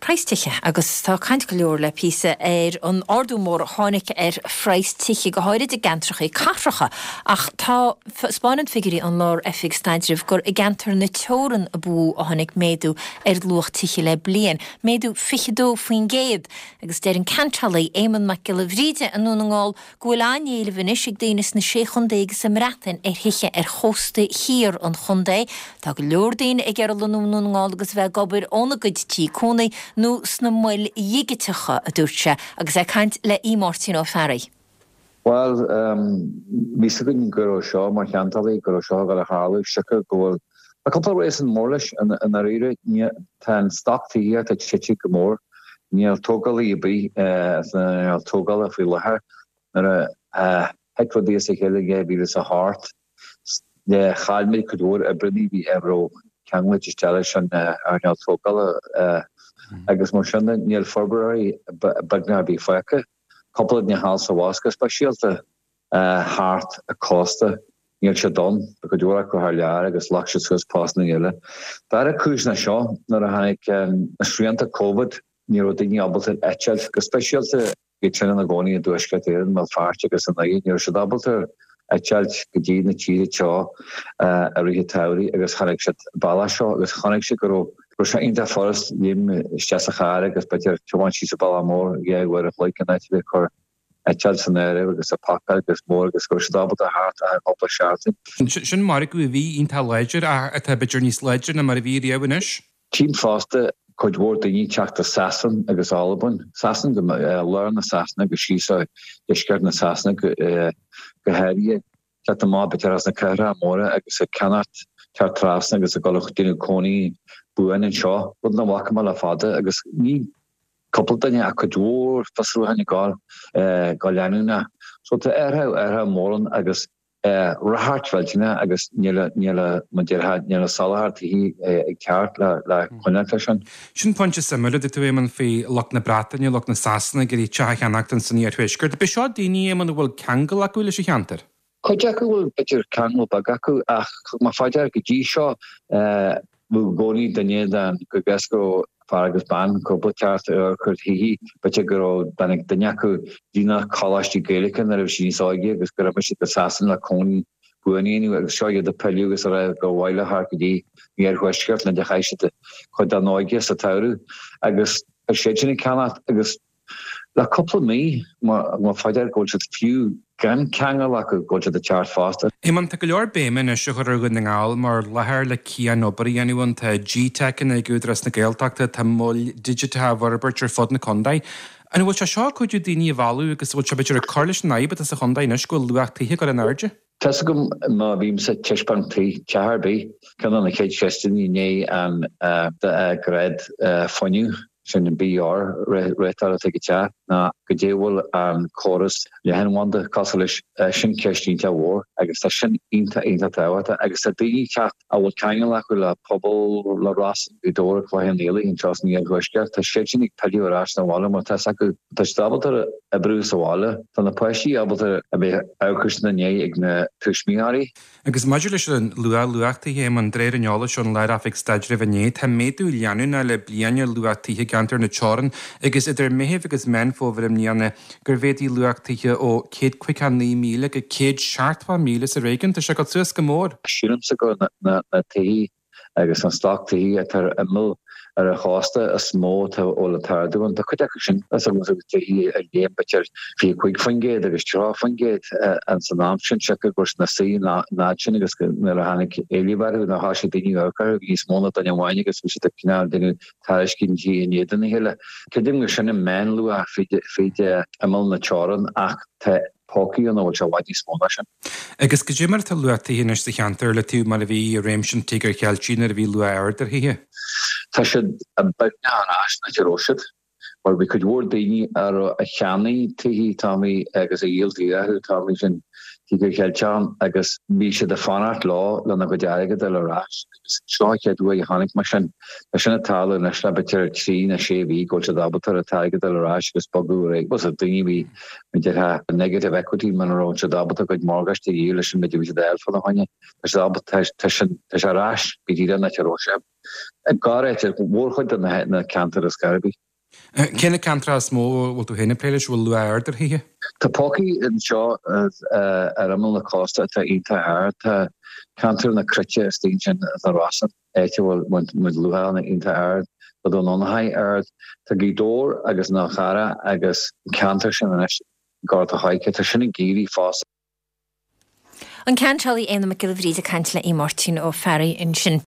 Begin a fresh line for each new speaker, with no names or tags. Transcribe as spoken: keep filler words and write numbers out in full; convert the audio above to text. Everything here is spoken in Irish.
Preistiche agus tá caint go leor le písa ar an ordú mór tháinig ar preistiche go háirid i gentracha carracha ach tá spáinnid figurí an lár effig staidirh gur i gentar na teoran a bú a tháinig méadú ar luachtiche le blian. Méadú fichidó faoin géad agus déir an cantralaí éman mac go le bhríide an nún ngáil gúiláin éile bhanis ag déananas na sé chundéig sa mreatain ar hiche ar chósta hir an chundé. Tá go leor daoine ag ar le nún ngáil agus bheith gobar óna goidtí cónaí nó sna muil dhíigitecha a dúirte agus é caint le í Martin ó Ferry.
Well, um, mi sy'n gyro sio, mae chiantali gyro sio gael y halu, sy'n gwybod. A couple of reasons more lish, and and the reader nie ten stock to here to chichi gmor, nie togal i bi, eh, uh, togal if we laher, and uh, heck for this hele gave it a heart. The Khalmi could work a briny be ever can we just tell us and uh, our togal uh, I guess more shunda near February, but but now be fake. Couple of the house of Wasca, especially the uh, heart a costa. Níl sé don, go dúra go háliar agus lachse suas pásna eile. Dar a cúis na seo, nar a hanig na srianta COVID, níl o dini abalta etchel, agus specialte gitrin na goni a dúisgat éirin, mal fart agus an agin, níl sé abalta etchel go dí na tíri seo a rihi tauri, agus chanig sé bala seo, agus chanig sé gro Ro sé inta forest lim stias a chare, agus betir tioman sí sa bala mór, ie gwir a chloican ait fi cor Echel san ere agus a pakal agus mór agus go stabal a hart a opla shartin.
Sin mar go bhí inta ledger a a te betir níos ledger na mar bhí riabanis?
Team faste could word the ní teach the Sasson agus Albon. Sasson go learn the Sasson agus sí so discard na Sasson go go herie. Cat the má betir as na cara móra agus a cannot tar trasna agus a golch dinu coni buan and seo. Bud na wakamal a fada agus ní couple daine a cadúr fasrú hannig gáil gáilánúna. So tá erha erha móran agus rahartveltina agus níla níla mandirha níla salahart hí ag ceart le le chunatation.
Sin pointse samúla de tú éman fé loch na Bratainne, loch na Sasna gurí teach anachtan san níar tuisgur. De be seo daoine éman bhfuil ceangal acu leis cheantar?
Coideacu bhfuil bitir ceangal bagacu ach má faidear go dtí seo bhfuil gcónaí daine dan go gasco Fargus ban ko butart er kurt hi but go banik danyaku dina kalashi gelikan er shi sogi gus go bashi the sassen la kon buani ni show you the pelugus are go wile harkidi near westskirt and the haishite ko da noigi sa tauru agus shejini kana agus la couple of me ma ma fighter go to few gan kanga la go to the chart faster.
Iman ta goor bemen is chugur gun ngáil mar lethir le cian obarí anyone ta G-Tech in a gúdras na gaeltachta ta mul digital warbercher fod na condai. And bhfuil se seo chuidú daoine bhú agus bhfuil se bitir a carlis na but as a chundai na scoil luachtaithe go an airde?
Tesa go má bhím sa tiispantaí tearbí can an na chéad seastaí né an de gred foniu sin an B R rétar a take te na go déhfuil an chorus le hen wanda coslis sin ceistín te bhór agus tá sin inta inta táhata agus a daoine ceart a bhfuil caiine le go le pobl le ras i dóir chláin éala in tras ní an ghuisce tá sé sin ag peiliú arás na bhála mar tá acu tá stabaltar a brús a bhála tá na poisí abaltar a bheith áchas na né ag na tuismiáí.
Agus maidir leis an lua luachtaithe an dréir an eála seán leir afig staidir a bhané tá méadú leanúna le blianne luachtaithe gantar na teoran agus idir méheh agus men fóbhar am níana gur bhéadí luachtaithe ó céad cuican ní míle go céad seaartfa míle sa réigen tá se go suas go mór.
Siúlam sa go na taí agus an stáchtaí a tar a mil ar a chásta a smó tá óla tardú an tá chuide sin as an taí a léim betir fi chuig fangéad agus trá fangéad an san ná sin se go na sí ná sin agus na a hanig élibarú na háisi daoine orcar í smóna an amháine agus fi a cinál duine tariscin dí in éan na heile. Cedim go sinna men lu a féide a mil na teoran ach tá Hockey and which I want this small nation.
Agus go jimmer ta luachtaí hinne sa cheantar le tú mar a bhí réimsin tigar cealtína a bhí lu airtar híthe.
Tá sé a bagna an ás na teróisiid, mar we could word daoine ar a cheannaí taí táí agus a dhéaltaí athú táí sin tí gur cheilteán agus bhí sé de fanart lá lena go deige de lerás. Sláid dú a hánig mar sin a sinna talú na le betir trí na sé bhí go se dabatar a taige de lerás agus bagú ré was a duine bhí me de ha negative equity man rá se dabata go mágast í lei sin me ví del fan haine se rás bidí na ró se. E gar bhórchuid an na cantar a Scarbi.
Cinna cantra smó bhil tú héna pléile bhfuil lu airtar hí?
Tá póci in seo ar amil na costa tá ínta air tá cantar na crite stíin a rasan éite bhfuil mu luána ínta air bud an anhaid air tá gídór agus na chara agus cantar sin an gar a haice tá sinna géirí fás.
An cantalí éana me gilhríd a cantla í Martin ó Ferry in sin.